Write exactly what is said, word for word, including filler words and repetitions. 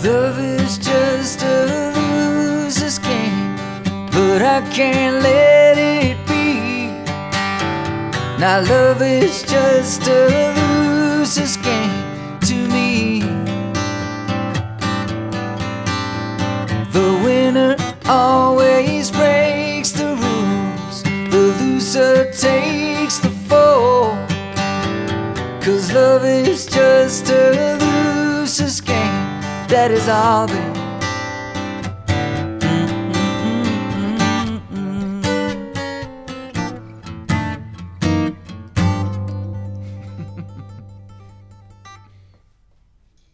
Love is just a loser's game, but I can't let it be. Now love is just a loser's game to me. The winner always breaks the rules, the loser takes the fall. 'Cause love is just a loser's game, that is all that